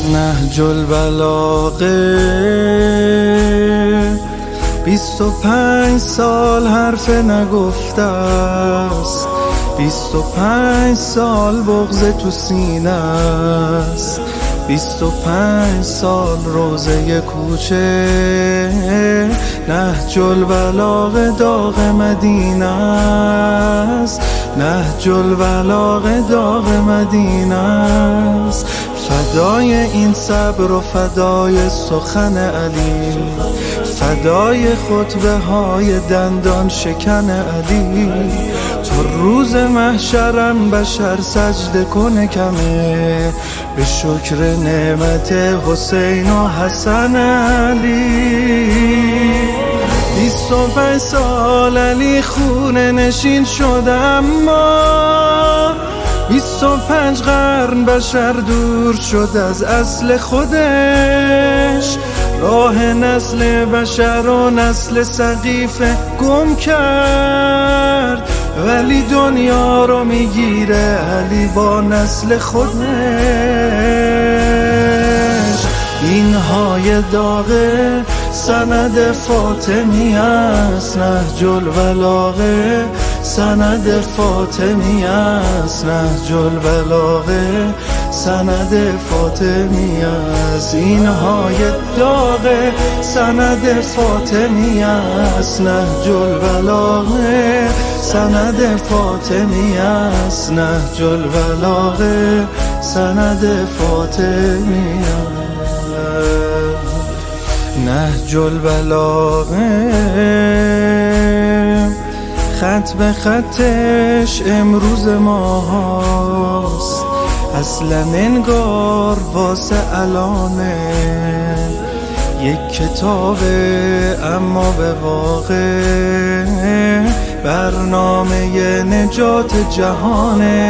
نهج البلاغه 25 سال حرف نگفته است، 25 سال بغض تو سینه است، 25 سال روزه کوچه. نهج البلاغه داغ مدینه است، نهج البلاغه داغ مدینه است. فدای این صبر و فدای سخن علی، فدای خطبه های دندان شکن علی. تا روز محشرم بشر سجده کنه کمه به شکر نعمت حسین و حسن علی. 25 سال علی خونه نشین شد، اما 25 قرن بشر دور شد از اصل خودش. راه نسل بشر و نسل سقیفه گم کرد، ولی دنیا رو میگیره علی با نسل خودش. اینهای داغه سند فاطمی است، نهج البلاغه سند فاطمی است، نهج البلاغه سند فاطمی است. اینهای داغه سند فاطمی است، نهج البلاغه سند فاطمی است، نهج البلاغه سند فاطمی است. نهج البلاغه خط به خطش امروز ماهاست، اصلا انگار واسه الانه یک کتابه، اما به واقع برنامه نجات جهانه،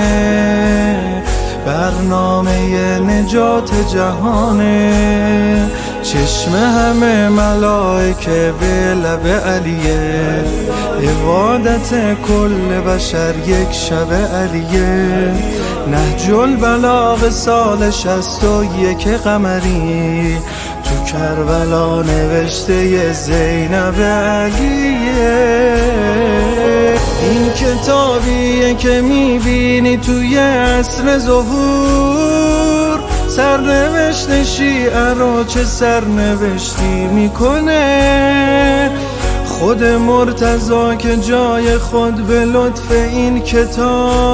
برنامه نجات جهانه. چشم همه ملائکه به لب علیه، عبادت کل بشر یک شب علیه. نهج البلاغه سال 61 قمری تو کربلا نوشته زینب علیه. این کتابیه که میبینی توی عصر ظهور، سرنوشت شیعه رو چه سرنوشتی میکنه. خود مرتضی که جای خود به لطف این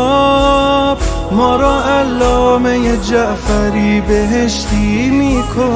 کتاب ما را علامه جعفری بهشتی میکنه.